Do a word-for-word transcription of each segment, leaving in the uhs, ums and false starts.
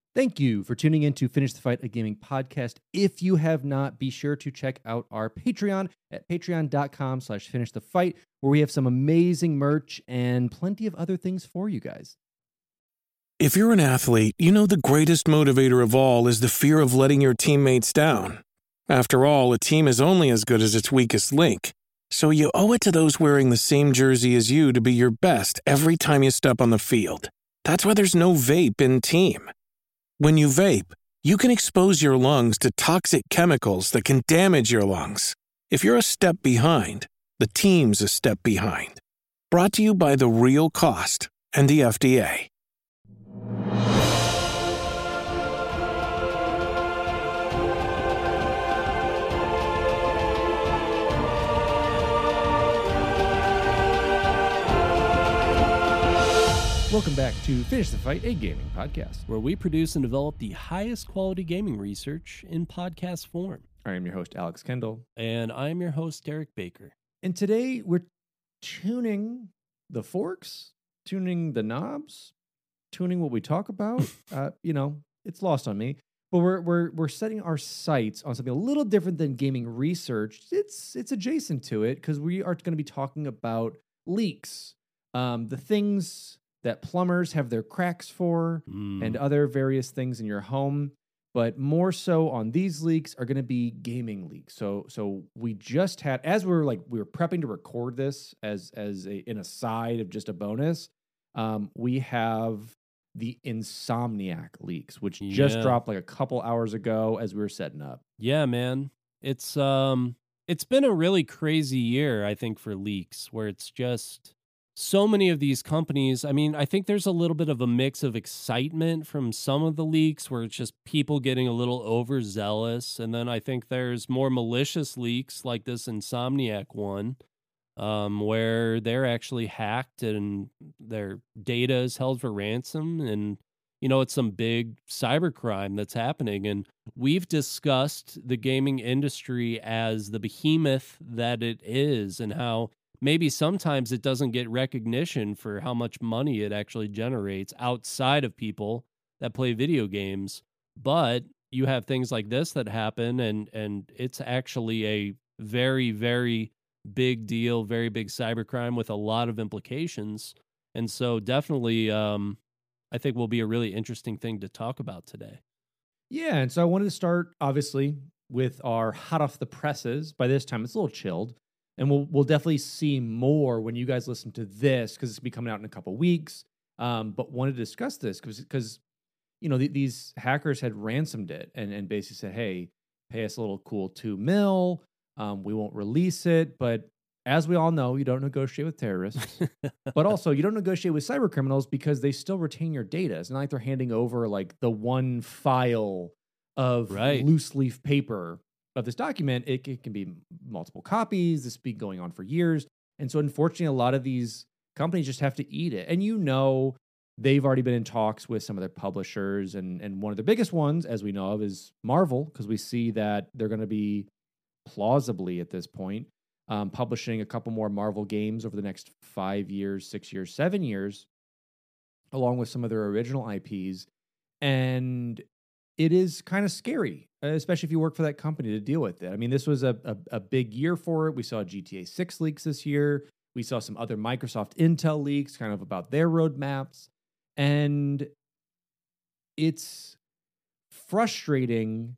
Thank you for tuning in to Finish the Fight, a gaming podcast. If you have not, be sure to check out our Patreon at patreon.com slash finish the fight, where we have some amazing merch and plenty of other things for you guys. If you're an athlete, you know the greatest motivator of all is the fear of letting your teammates down. After all, a team is only as good as its weakest link. So you owe it to those wearing the same jersey as you to be your best every time you step on the field. That's why there's no vape in team. When you vape, you can expose your lungs to toxic chemicals that can damage your lungs. If you're a step behind, the team's a step behind. Brought to you by The Real Cost and the F D A. Welcome back to Finish the Fight, a gaming podcast, where we produce and develop the highest quality gaming research in podcast form. I am your host, Alex Kendall. And I am your host, Derek Baker. And today we're tuning the forks, tuning the knobs, tuning what we talk about. uh, you know, it's lost on me. But we're we're we're setting our sights on something a little different than gaming research. It's it's adjacent to it because we are going to be talking about leaks, um, the things that plumbers have their cracks for, mm. and other various things in your home. But more so on these leaks are going to be gaming leaks. So so we just had, as we were like we were prepping to record this as as a, an aside of just a bonus, um, we have the Insomniac leaks, which yeah. just dropped like a couple hours ago as we were setting up. Yeah, man, it's um it's been a really crazy year, I think, for leaks, where it's just so many of these companies. I mean, I think there's a little bit of a mix of excitement from some of the leaks where it's just people getting a little overzealous. And then I think there's more malicious leaks like this Insomniac one, um, where they're actually hacked and their data is held for ransom. And, you know, it's some big cybercrime that's happening. And we've discussed the gaming industry as the behemoth that it is and how maybe sometimes it doesn't get recognition for how much money it actually generates outside of people that play video games. But you have things like this that happen, and and it's actually a very, very big deal, very big cybercrime with a lot of implications. And so definitely, um, I think will be a really interesting thing to talk about today. Yeah, and so I wanted to start, obviously, with our hot off the presses. By this time, it's a little chilled. And we'll we'll definitely see more when you guys listen to this because it's going to be coming out in a couple weeks. Um, but wanted to discuss this because because you know th- these hackers had ransomed it and, and basically said, "Hey, pay us a little cool two mil. Um, we won't release it." But as we all know, you don't negotiate with terrorists, but also you don't negotiate with cyber criminals because they still retain your data. It's not like they're handing over like the one file of right. loose leaf paper of this document. It, it can be multiple copies. This be going on for years. And so unfortunately, a lot of these companies just have to eat it. And you know, they've already been in talks with some of their publishers. And, and one of the biggest ones, as we know of, is Marvel, because we see that they're going to be plausibly at this point um, publishing a couple more Marvel games over the next five years, six years, seven years, along with some of their original I Ps. And it is kind of scary, especially if you work for that company, to deal with it. I mean, this was a, a, a big year for it. We saw G T A six leaks this year. We saw some other Microsoft Intel leaks kind of about their roadmaps. And it's frustrating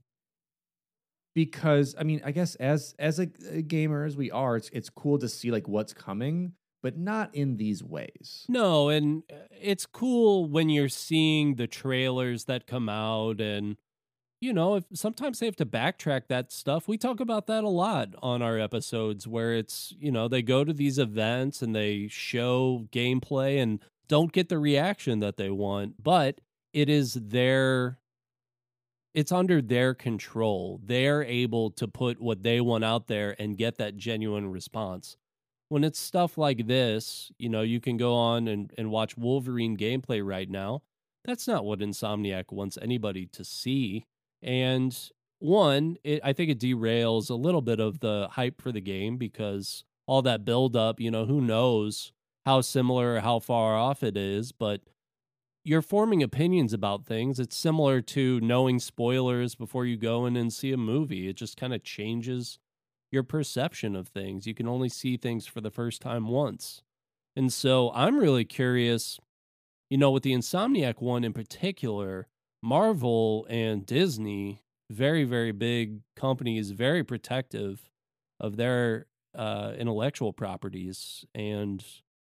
because, I mean, I guess as as a, a gamer as we are, it's it's cool to see like what's coming, but not in these ways. No, and it's cool when you're seeing the trailers that come out, and you know, if sometimes they have to backtrack that stuff. We talk about that a lot on our episodes where it's, you know, they go to these events and they show gameplay and don't get the reaction that they want, but it is their it's under their control. They're able to put what they want out there and get that genuine response. When it's stuff like this, you know, you can go on and, and watch Wolverine gameplay right now. That's not what Insomniac wants anybody to see. And one, it, I think it derails a little bit of the hype for the game because all that build up, you know, who knows how similar or how far off it is. But you're forming opinions about things. It's similar to knowing spoilers before you go in and see a movie. It just kind of changes your perception of things. You can only see things for the first time once. And so I'm really curious, you know, with the Insomniac one in particular, Marvel and Disney, very, very big companies, very protective of their uh, intellectual properties. And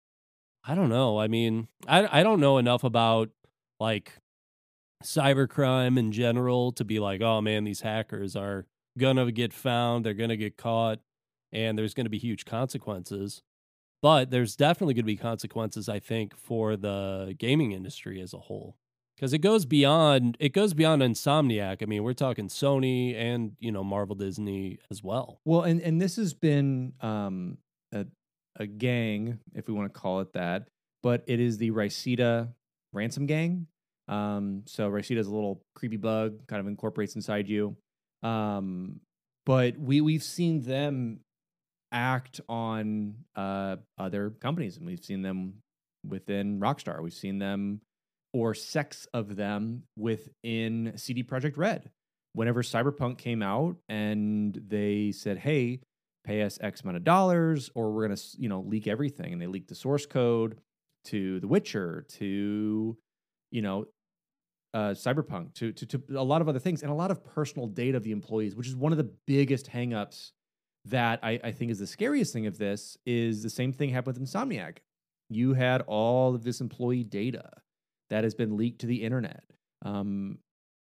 I don't know. I mean, I, I don't know enough about like cybercrime in general to be like, oh man, these hackers are gonna get found, they're gonna get caught, and there's gonna be huge consequences. But there's definitely gonna be consequences, I think, for the gaming industry as a whole. Because it goes beyond it goes beyond Insomniac. I mean, we're talking Sony and, you know, Marvel, Disney as well. Well, and, and this has been um, a, a gang, if we want to call it that, but it is the Riceta ransom gang. Um, so Riceta is a little creepy bug, kind of incorporates inside you. Um, but we we've seen them act on uh, other companies, and we've seen them within Rockstar. We've seen them or sects of them within C D Projekt Red. Whenever Cyberpunk came out and they said, "Hey, pay us X amount of dollars, or we're gonna, you know, leak everything," and they leaked the source code to The Witcher, to, you know, uh, Cyberpunk, to, to to a lot of other things, and a lot of personal data of the employees, which is one of the biggest hangups that I, I think is the scariest thing of this. Is the same thing happened with Insomniac. You had all of this employee data that has been leaked to the internet, um,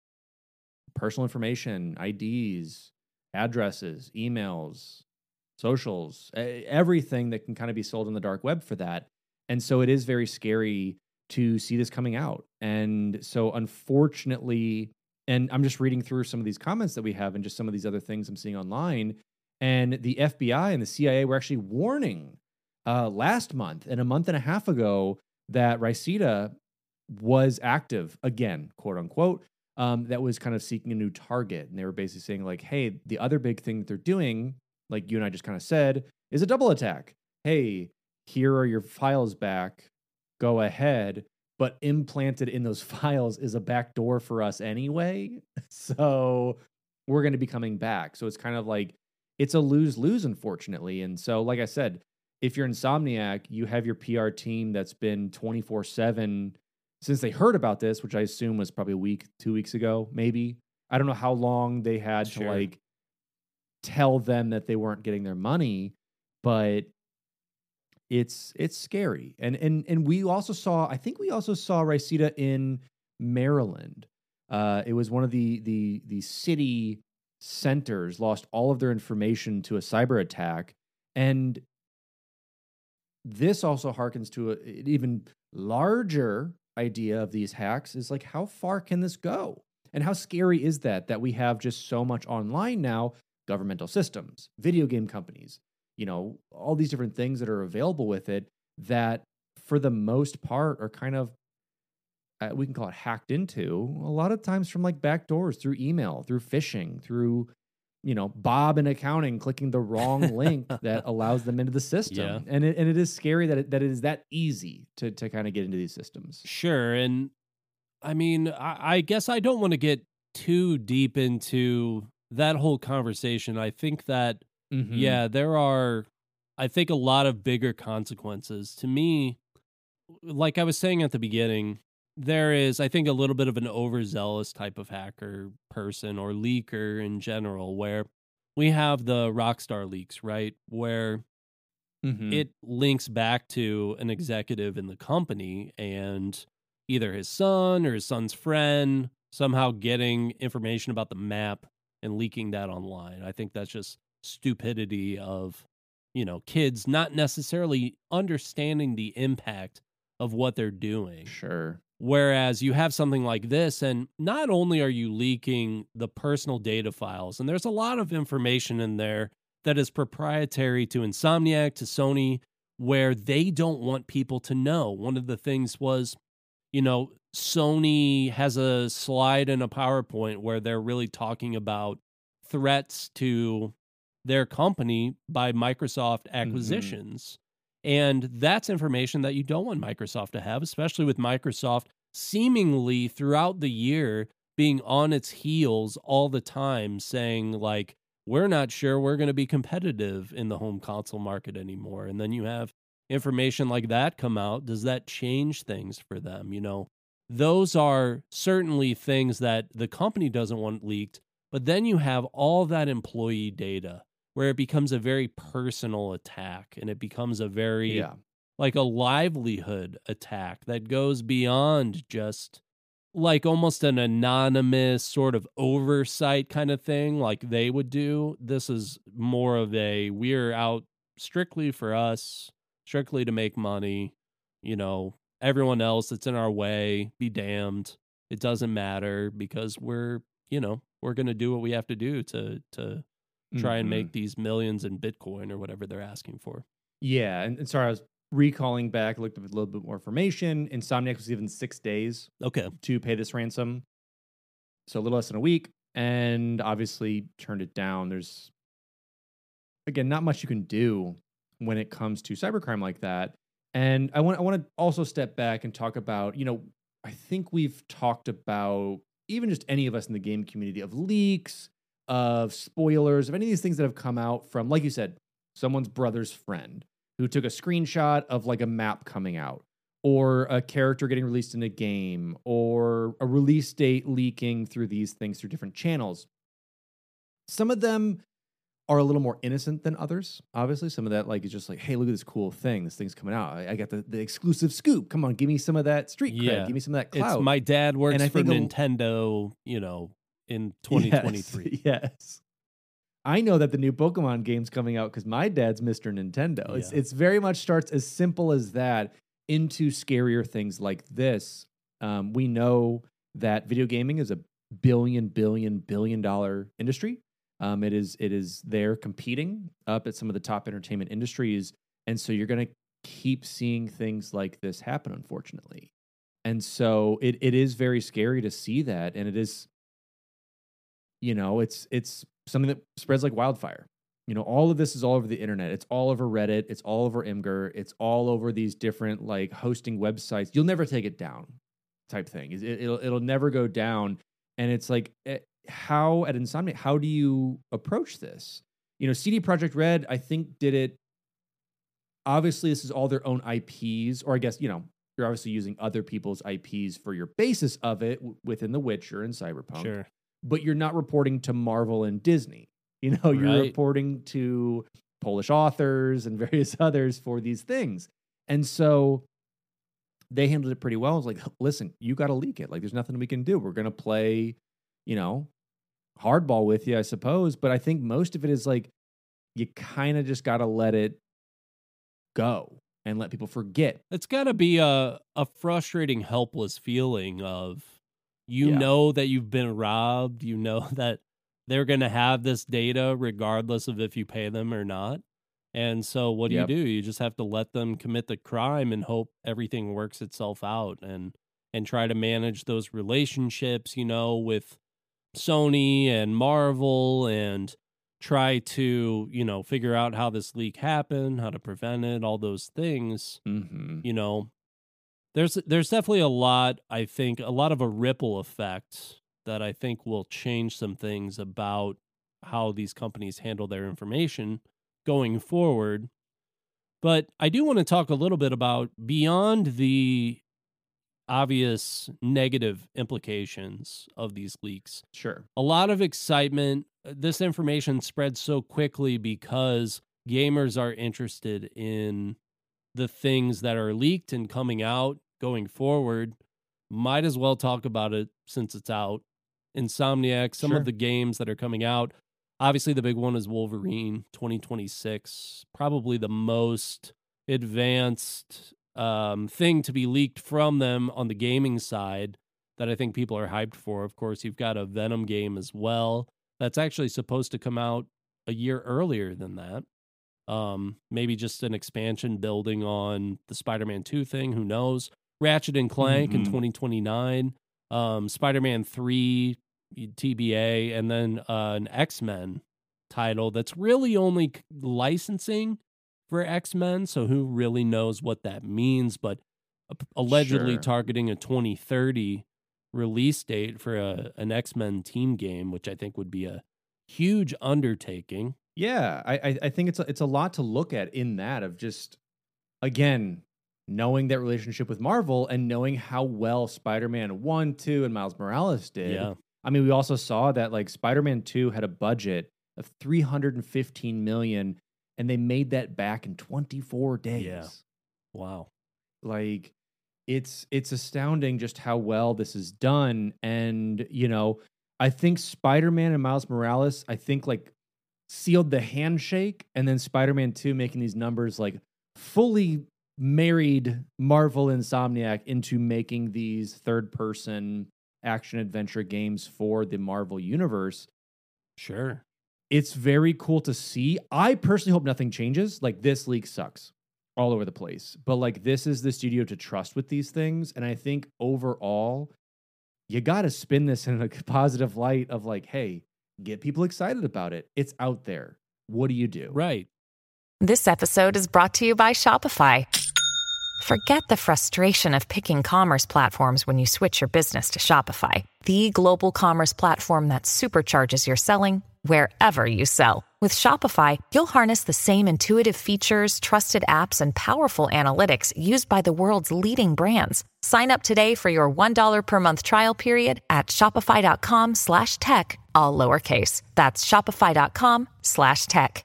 personal information, I Ds, addresses, emails, socials, everything that can kind of be sold on the dark web for that. And so it is very scary to see this coming out. And so unfortunately, and I'm just reading through some of these comments that we have and just some of these other things I'm seeing online, and the F B I and the C I A were actually warning uh, last month and a month and a half ago that Riceta was active again, quote unquote, um, that was kind of seeking a new target. And they were basically saying like, hey, the other big thing that they're doing, like you and I just kind of said, is a double attack. Hey, here are your files back. Go ahead. But implanted in those files is a backdoor for us anyway. So we're going to be coming back. So it's kind of like, it's a lose-lose, unfortunately. And so, like I said, if you're Insomniac, you have your P R team that's been twenty-four seven since they heard about this, which I assume was probably a week, two weeks ago, maybe. I don't know how long they had sure. to like tell them that they weren't getting their money, but it's it's scary. And and and we also saw, I think we also saw Riceta in Maryland. Uh, it was one of the the the city centers lost all of their information to a cyber attack, and this also harkens to a, an even larger idea of these hacks is like, how far can this go? And how scary is that, that we have just so much online now, governmental systems, video game companies, you know, all these different things that are available with it that for the most part are kind of, uh, we can call it hacked into a lot of times from like back doors, through email, through phishing, through, you know, Bob in accounting clicking the wrong link that allows them into the system. Yeah. And it, and it is scary that it, that it is that easy to, to kind of get into these systems. Sure. And I mean, I, I guess I don't want to get too deep into that whole conversation. I think that, mm-hmm. yeah, there are, I think, a lot of bigger consequences. To me, like I was saying at the beginning, there is, I think, a little bit of an overzealous type of hacker person or leaker in general, where we have the Rockstar leaks, right? Where mm-hmm. it links back to an executive in the company and either his son or his son's friend somehow getting information about the map and leaking that online. I think that's just stupidity of, you know, kids not necessarily understanding the impact of what they're doing. Sure. Whereas you have something like this, and not only are you leaking the personal data files, and there's a lot of information in there that is proprietary to Insomniac, to Sony, where they don't want people to know. One of the things was, you know, Sony has a slide in a PowerPoint where they're really talking about threats to their company by Microsoft acquisitions. Mm-hmm. And that's information that you don't want Microsoft to have, especially with Microsoft seemingly throughout the year being on its heels all the time, saying like, we're not sure we're going to be competitive in the home console market anymore. And then you have information like that come out. Does that change things for them? You know, those are certainly things that the company doesn't want leaked. But then you have all that employee data where it becomes a very personal attack, and it becomes a very, Yeah. like a livelihood attack that goes beyond just like almost an anonymous sort of oversight kind of thing like they would do. This is more of a, we're out strictly for us, strictly to make money. You know, everyone else that's in our way, be damned. It doesn't matter because we're, you know, we're going to do what we have to do to to try Mhm. and make these millions in Bitcoin or whatever they're asking for. Yeah, and, and sorry, I was recalling back, looked up a little bit more information. Insomniac was given six days Okay. to pay this ransom, so a little less than a week, and obviously turned it down. There's, again, not much you can do when it comes to cybercrime like that. And I want I want to also step back and talk about, you know, I think we've talked about, even just any of us in the game community, of leaks, of spoilers, of any of these things that have come out from, like you said, someone's brother's friend who took a screenshot of like a map coming out, or a character getting released in a game, or a release date leaking through these things through different channels. Some of them are a little more innocent than others. Obviously, some of that like is just like, hey, look at this cool thing. This thing's coming out. I, I got the, the exclusive scoop. Come on, give me some of that street cred. Yeah. Give me some of that clout. It's my dad works And I for think a- Nintendo, you know, in twenty twenty-three. Yes, yes. I know that the new Pokemon game's coming out because my dad's Mister Nintendo. It's Yeah. it's very much starts as simple as that into scarier things like this. Um, we know that video gaming is a billion, billion, billion dollar industry. Um, it is it is there competing up at some of the top entertainment industries, and so you're going to keep seeing things like this happen, unfortunately. And so it it is very scary to see that, and it is, you know, it's it's something that spreads like wildfire. You know, all of this is all over the internet. It's all over Reddit. It's all over Imgur. It's all over these different like hosting websites. You'll never take it down, type thing. It, it'll it'll never go down. And it's like, how at Insomniac, how do you approach this? You know, C D Projekt Red, I think, did it. Obviously, this is all their own I Ps, or I guess, you know, you're obviously using other people's I Ps for your basis of it w- within The Witcher and Cyberpunk. Sure. But you're not reporting to Marvel and Disney. You know, you're Right. reporting to Polish authors and various others for these things. And so they handled it pretty well. It's like, listen, you got to leak it. Like, there's nothing we can do. We're going to play, you know, hardball with you, I suppose. But I think most of it is like, you kind of just got to let it go and let people forget. It's got to be a, a frustrating, helpless feeling of, you Yeah. know that you've been robbed. You know that they're going to have this data regardless of if you pay them or not. And so what do Yep. you do? You just have to let them commit the crime and hope everything works itself out, and and try to manage those relationships, you know, with Sony and Marvel, and try to, you know, figure out how this leak happened, how to prevent it, all those things. Mm-hmm. You know, there's there's definitely a lot, I think, a lot of a ripple effect that I think will change some things about how these companies handle their information going forward. But I do want to talk a little bit about beyond the obvious negative implications of these leaks. Sure. A lot of excitement. This information spreads so quickly because gamers are interested in the things that are leaked and coming out going forward. Might as well talk about it since it's out. Insomniac, some Sure. of the games that are coming out. Obviously, the big one is Wolverine twenty twenty-six. Probably the most advanced um, thing to be leaked from them on the gaming side that I think people are hyped for. Of course, you've got a Venom game as well. That's actually supposed to come out a year earlier than that. Um, maybe just an expansion building on the Spider-Man two thing. Who knows? Ratchet and Clank in Mhm. twenty twenty-nine. Um, Spider-Man three T B A, and then uh, an X-Men title that's really only c- licensing for X-Men. So who really knows what that means? But allegedly Sure. targeting a twenty thirty release date for a, an X-Men team game, which I think would be a huge undertaking. Yeah, I I, I think it's a, it's a lot to look at in that of just again knowing that relationship with Marvel and knowing how well Spider-Man one, two, and Miles Morales did. Yeah. I mean, we also saw that like Spider-Man two had a budget of three hundred fifteen million and they made that back in twenty-four days. Yeah. Wow. Like it's it's astounding just how well this is done. And, you know, I think Spider-Man and Miles Morales, I think like sealed the handshake, and then Spider-Man two making these numbers like fully married Marvel Insomniac into making these third person action adventure games for the Marvel universe. Sure. It's very cool to see. I personally hope nothing changes. Like this leak sucks all over the place, but like this is the studio to trust with these things. And I think overall, you got to spin this in a positive light of like, hey, get people excited about it. It's out there. What do you do? Right. This episode is brought to you by Shopify. Forget the frustration of picking commerce platforms when you switch your business to Shopify, the global commerce platform that supercharges your selling wherever you sell. With Shopify, you'll harness the same intuitive features, trusted apps, and powerful analytics used by the world's leading brands. Sign up today for your one dollar per month trial period at shopify.com slash tech, all lowercase. That's shopify.com slash tech.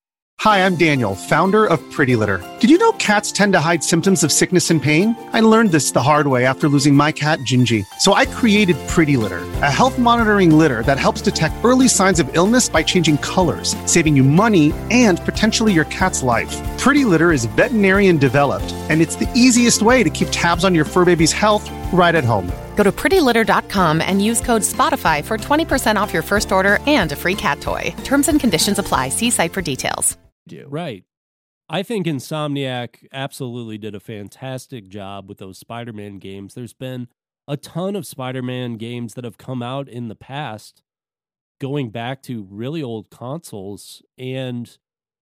Hi, I'm Daniel, founder of Pretty Litter. Did you know cats tend to hide symptoms of sickness and pain? I learned this the hard way after losing my cat, Gingy. So I created Pretty Litter, a health monitoring litter that helps detect early signs of illness by changing colors, saving you money and potentially your cat's life. Pretty Litter is veterinarian developed, and it's the easiest way to keep tabs on your fur baby's health right at home. Go to pretty litter dot com and use code Spotify for twenty percent off your first order and a free cat toy. Terms and conditions apply. See site for details. Do. Right. I think Insomniac absolutely did a fantastic job with those Spider-Man games. There's been a ton of Spider-Man games that have come out in the past, going back to really old consoles. And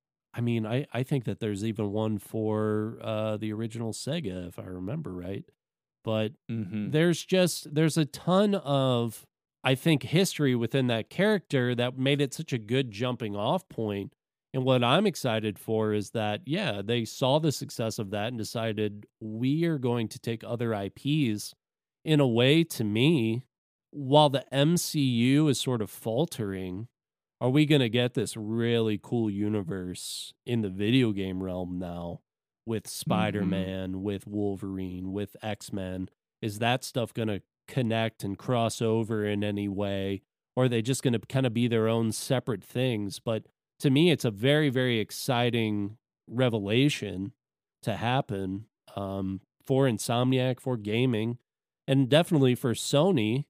I mean, I, I think that there's even one for uh, the original Sega, if I remember right. But Mm-hmm. there's just, there's a ton of, I think, history within that character that made it such a good jumping off point. And what I'm excited for is that, yeah, they saw the success of that and decided we are going to take other I Ps in a way. To me, while the M C U is sort of faltering, are we going to get this really cool universe in the video game realm now with Spider-Man, mm-hmm. with Wolverine, with X-Men? Is that stuff going to connect and cross over in any way? Or are they just going to kind of be their own separate things? But to me, it's a very, very exciting revelation to happen um, for Insomniac, for gaming, and definitely for Sony,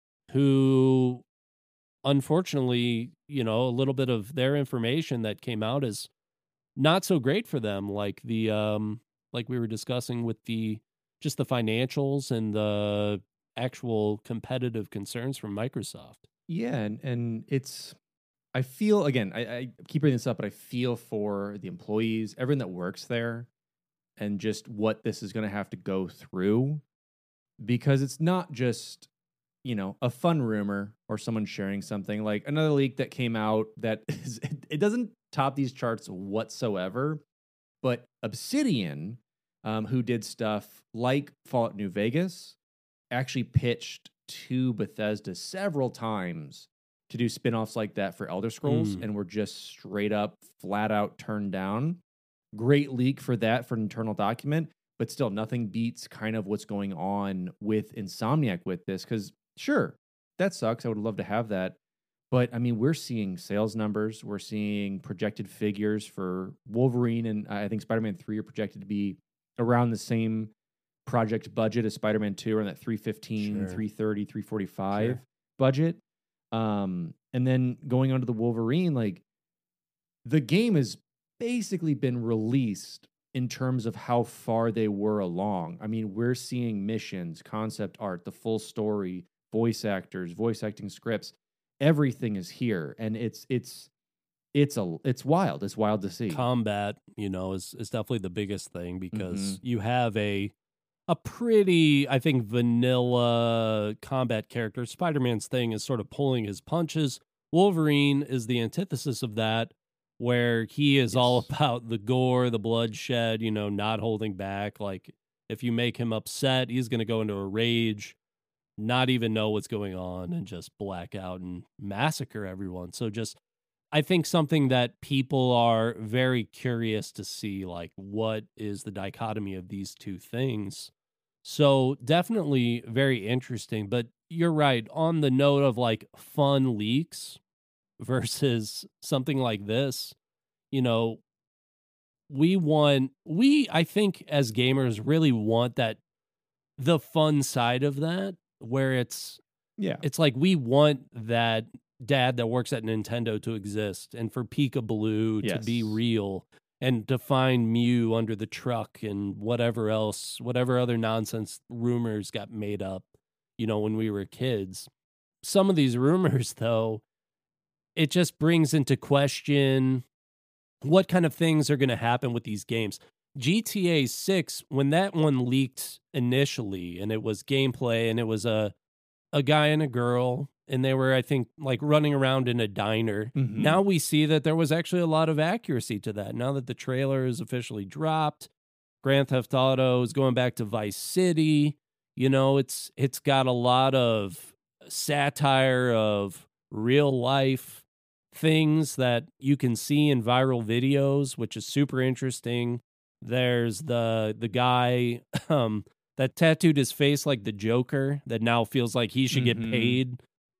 who, unfortunately, you know, a little bit of their information that came out is not so great for them, like the um, like we were discussing with the just the financials and the actual competitive concerns from Microsoft. Yeah, and, and it's... I feel, again, I, I keep bringing this up, but I feel for the employees, everyone that works there, and just what this is going to have to go through, because it's not just, you know, a fun rumor or someone sharing something. Like another leak that came out that is, it, it doesn't top these charts whatsoever, but Obsidian, um, who did stuff like Fallout New Vegas, actually pitched to Bethesda several times to do spin-offs like that for Elder Scrolls, Mm. and were just straight up, flat out turned down. Great leak for that, for an internal document, but still nothing beats kind of what's going on with Insomniac with this, because sure, that sucks. I would love to have that. But I mean, we're seeing sales numbers, we're seeing projected figures for Wolverine, and I think Spider-Man three are projected to be around the same project budget as Spider-Man two, around that three fifteen, Sure. three thirty, three forty-five Sure. budget. Um, and then going on to the Wolverine, like the game has basically been released in terms of how far they were along. I mean, we're seeing missions, concept art, the full story, voice actors, voice acting scripts, everything is here. And it's, it's, it's a, it's wild. It's wild to see. Combat, you know, is, is definitely the biggest thing because Mhm. you have a, a pretty, I think, vanilla combat character. Spider-Man's thing is sort of pulling his punches. Wolverine is the antithesis of that, where he is yes. all about the gore, the bloodshed, you know, not holding back. Like, if you make him upset, he's going to go into a rage, not even know what's going on, and just black out and massacre everyone. So just, I think something that people are very curious to see, like, what is the dichotomy of these two things? So definitely very interesting. But you're right, on the note of like fun leaks versus something like this, you know, we want, we, I think as gamers really want that, the fun side of that, where it's, yeah, it's like we want that dad that works at Nintendo to exist, and for Peekaboo yes. to be real, and to find Mew under the truck and whatever else, whatever other nonsense rumors got made up, you know, when we were kids. Some of these rumors, though, it just brings into question what kind of things are going to happen with these games. G T A six, when that one leaked initially, and it was gameplay, and it was a a guy and a girl, and they were, I think, like running around in a diner. Mm-hmm. Now we see that there was actually a lot of accuracy to that. Now that the trailer is officially dropped, Grand Theft Auto is going back to Vice City. You know, it's it's got a lot of satire of real life things that you can see in viral videos, which is super interesting. There's the the guy um, that tattooed his face like the Joker that now feels like he should mm-hmm. get paid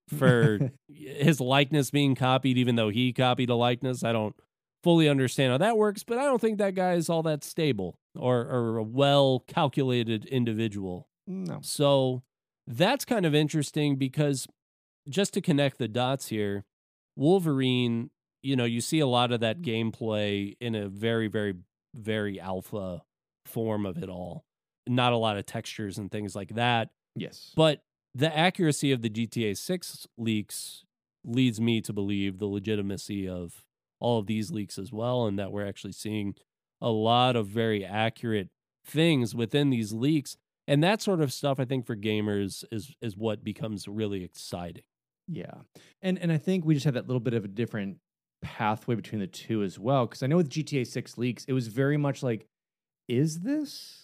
for his likeness being copied, even though he copied a likeness. I don't fully understand how that works, but I don't think that guy is all that stable or, or a well-calculated individual. No. So that's kind of interesting because just to connect the dots here, Wolverine, you know, you see a lot of that gameplay in a very, very, very alpha form of it all. Not a lot of textures and things like that. Yes. But the accuracy of the G T A six leaks leads me to believe the legitimacy of all of these leaks as well, and that we're actually seeing a lot of very accurate things within these leaks. And that sort of stuff, I think, for gamers is is what becomes really exciting. Yeah. And and I think we just have that little bit of a different pathway between the two as well. Because I know with G T A six leaks, it was very much like, is this?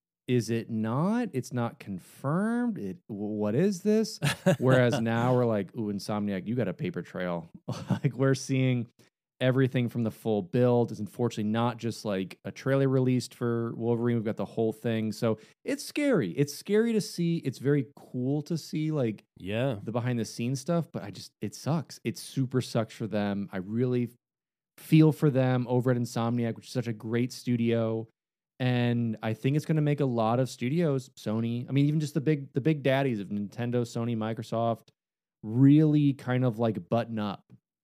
Is it not? It's not confirmed. It, what is this? Whereas now we're like, ooh, Insomniac, you got a paper trail. Like we're seeing everything from the full build. It's unfortunately not just like a trailer released for Wolverine. We've got the whole thing. So it's scary. It's scary to see. It's very cool to see like yeah, the behind the scenes stuff, but I just, it sucks. It super sucks for them. I really feel for them over at Insomniac, which is such a great studio. And I think it's going to make a lot of studios, Sony, I mean, even just the big, the big daddies of Nintendo, Sony, Microsoft, really kind of like button up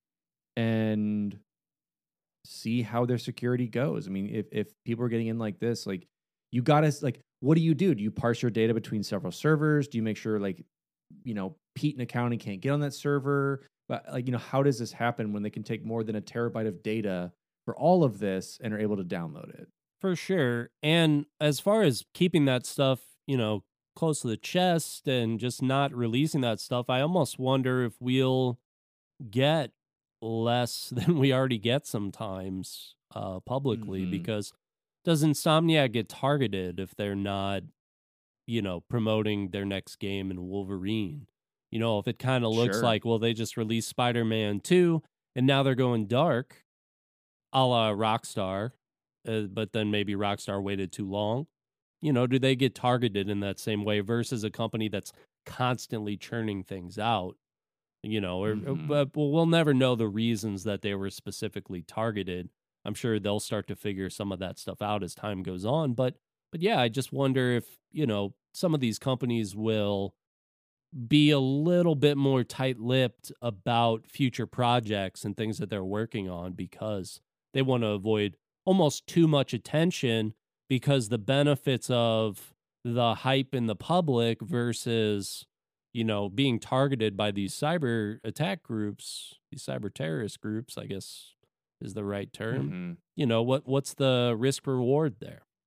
and see how their security goes. I mean, if, if people are getting in like this, like you got to like, what do you do? Do you parse your data between several servers? Do you make sure like, you know, Pete in accounting can't get on that server? But like, you know, how does this happen when they can take more than a terabyte of data for all of this and are able to download it? For sure. And as far as keeping that stuff, you know, close to the chest and just not releasing that stuff, I almost wonder if we'll get less than we already get sometimes uh, publicly, mm-hmm. because does Insomniac get targeted if they're not, you know, promoting their next game in Wolverine? You know, if it kind of looks sure. like, well, they just released Spider-Man two and now they're going dark, a la Rockstar. Uh, but then maybe Rockstar waited too long. You know, do they get targeted in that same way versus a company that's constantly churning things out? You know, or, mm-hmm. or, but we'll never know the reasons that they were specifically targeted. I'm sure they'll start to figure some of that stuff out as time goes on. But, but yeah, I just wonder if, you know, some of these companies will be a little bit more tight-lipped about future projects and things that they're working on because they want to avoid almost too much attention, because the benefits of the hype in the public versus, you know, being targeted by these cyber attack groups, these cyber terrorist groups, I guess is the right term. Mm-hmm. You know, what what's the risk reward there?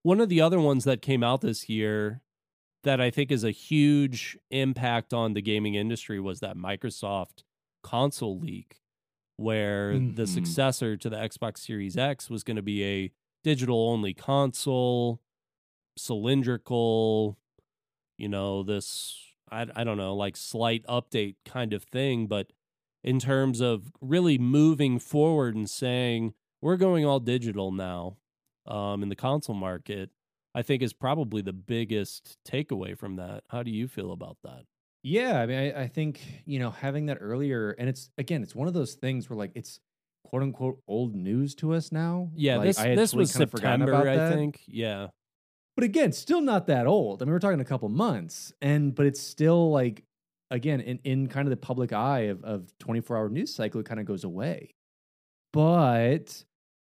one of the other ones that came out this year that I think is a huge impact on the gaming industry was that Microsoft console leak, where mm-hmm. the successor to the Xbox Series X was going to be a digital-only console, cylindrical, you know, this, I, I don't know, like slight update kind of thing. But in terms of really moving forward and saying, we're going all digital now um, in the console market, I think is probably the biggest takeaway from that. How do you feel about that? Yeah, I mean, I, I think, you know, having that earlier, and it's, again, it's one of those things where like it's quote unquote old news to us now. Yeah, like, this, I had this totally was kind of forgotten September, about I that. think. Yeah. But again, still not that old. I mean, we're talking a couple months, and but it's still like, again, in, in kind of the public eye of, of twenty-four hour news cycle, it kind of goes away. But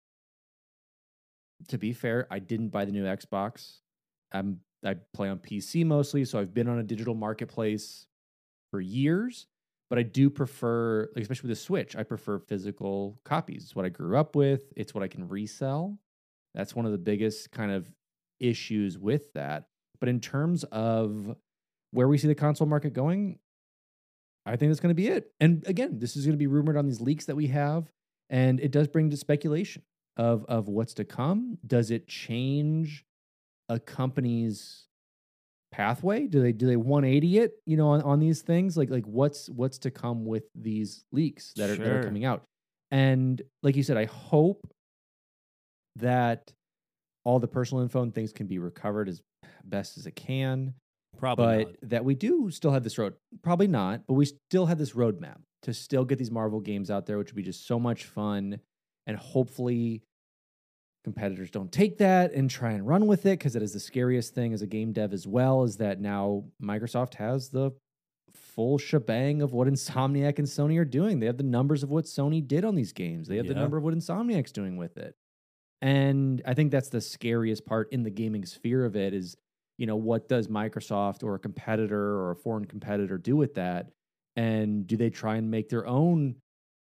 to be fair, I didn't buy the new Xbox. I'm, I play on P C mostly, so I've been on a digital marketplace for years, but I do prefer, like, especially with the Switch, I prefer physical copies. It's what I grew up with. It's what I can resell. That's one of the biggest kind of issues with that. But in terms of where we see the console market going, I think that's going to be it. And again, this is going to be rumored on these leaks that we have, and it does bring to speculation of of what's to come. Does it change a company's pathway? Do they do they one eighty it, you know, on, on these things? Like like what's what's to come with these leaks that are, Sure. that are coming out? And like you said, I hope that all the personal info and things can be recovered as best as it can. Probably but not. that we do still have this road. Probably not, but we still have this roadmap to still get these Marvel games out there, which would be just so much fun. And hopefully competitors don't take that and try and run with it, because it is the scariest thing as a game dev as well, is that now Microsoft has the full shebang of what Insomniac and Sony are doing. They have the numbers of what Sony did on these games. They have the Yeah. number of what Insomniac's doing with it. And I think that's the scariest part in the gaming sphere of it is, you know, what does Microsoft or a competitor or a foreign competitor do with that? And do they try and make their own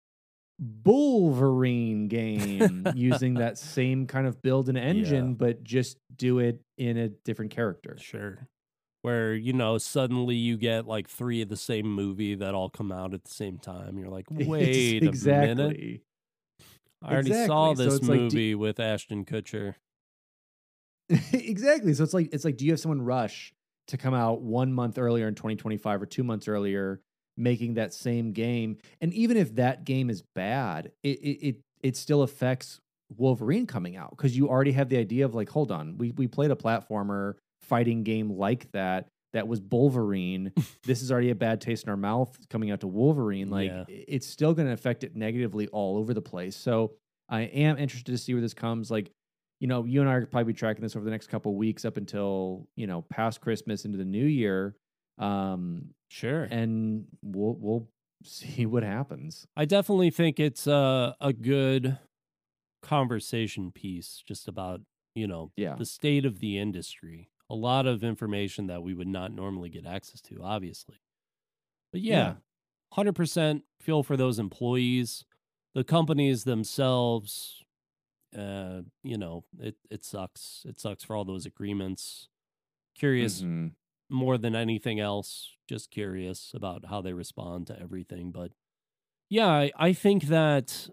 Wolverine game using that same kind of build and engine, Yeah. but just do it in a different character? Sure. Where, you know, suddenly you get like three of the same movie that all come out at the same time. You're like, wait exactly. a minute. I already Exactly. saw So this it's like, movie do- with Ashton Kutcher. Exactly. So it's like it's like, do you have someone rush to come out one month earlier in twenty twenty-five or two months earlier, making that same game? And even if that game is bad, it it it, it still affects Wolverine coming out, because you already have the idea of like, hold on, we we played a platformer fighting game like that that was Wolverine. This is already a bad taste in our mouth coming out to Wolverine. Like Yeah. it's still going to affect it negatively all over the place. So I am interested to see where this comes. Like, you know, you and I are probably be tracking this over the next couple of weeks up until, you know, past Christmas into the new year. Um, Sure. and we'll we'll see what happens. I definitely think it's a, a good conversation piece just about, you know, Yeah. the state of the industry. A lot of information that we would not normally get access to, obviously. But yeah, Yeah. one hundred percent feel for those employees. The companies themselves, uh, you know, it, it sucks. It sucks for all those agreements. Curious Mhm. more than anything else, just curious about how they respond to everything. But yeah, I, I think that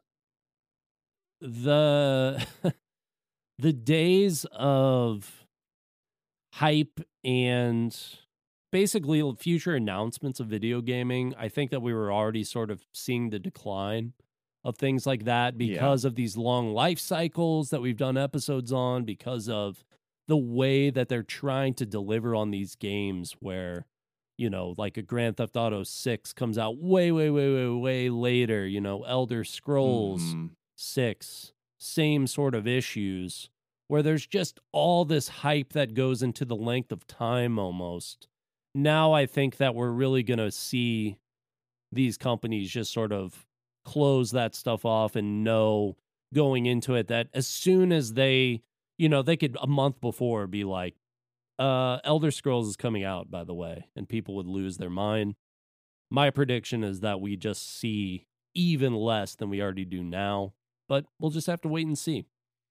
the the days of hype and basically future announcements of video gaming, I think that we were already sort of seeing the decline of things like that because of these long life cycles that we've done episodes on, because of the way that they're trying to deliver on these games where, you know, like a Grand Theft Auto six comes out way, way, way, way, way later, you know, Elder Scrolls Mhm. six, same sort of issues, where there's just all this hype that goes into the length of time almost. Now I think that we're really going to see these companies just sort of close that stuff off and know going into it that as soon as they, you know, they could a month before be like, uh, Elder Scrolls is coming out, by the way, and people would lose their mind. My prediction is that we just see even less than we already do now, but we'll just have to wait and see.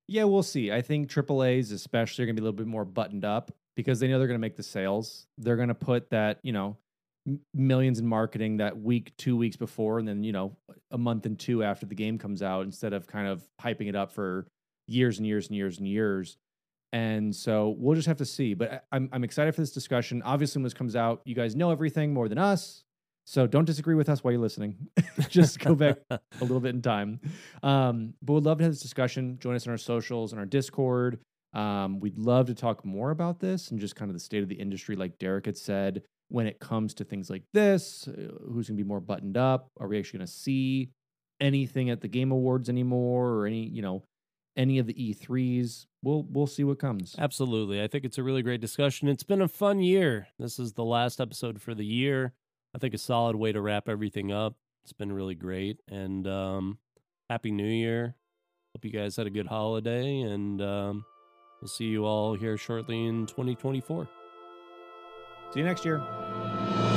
Yeah, we'll see. I think triple A's especially are going to be a little bit more buttoned up because they know they're going to make the sales. They're going to put that, you know, m- millions in marketing that week, two weeks before, and then, you know, a month and two after the game comes out instead of kind of hyping it up for years and years and years and years. And so we'll just have to see. But I- I'm, I'm excited for this discussion. Obviously, when this comes out, you guys know everything more than us. So don't disagree with us while you're listening. Just go back a little bit in time. Um, but we'd love to have this discussion. Join us on our socials and our Discord. Um, we'd love to talk more about this and just kind of the state of the industry, like Derek had said, when it comes to things like this. Uh, who's going to be more buttoned up? Are we actually going to see anything at the Game Awards anymore, or any, you know, any of the E threes? We'll we'll see what comes. Absolutely. I think it's a really great discussion. It's been a fun year. This is the last episode for the year. I think a solid way to wrap everything up. It's been really great. And um, Happy New Year. Hope you guys had a good holiday. And um, we'll see you all here shortly in twenty twenty-four. See you next year.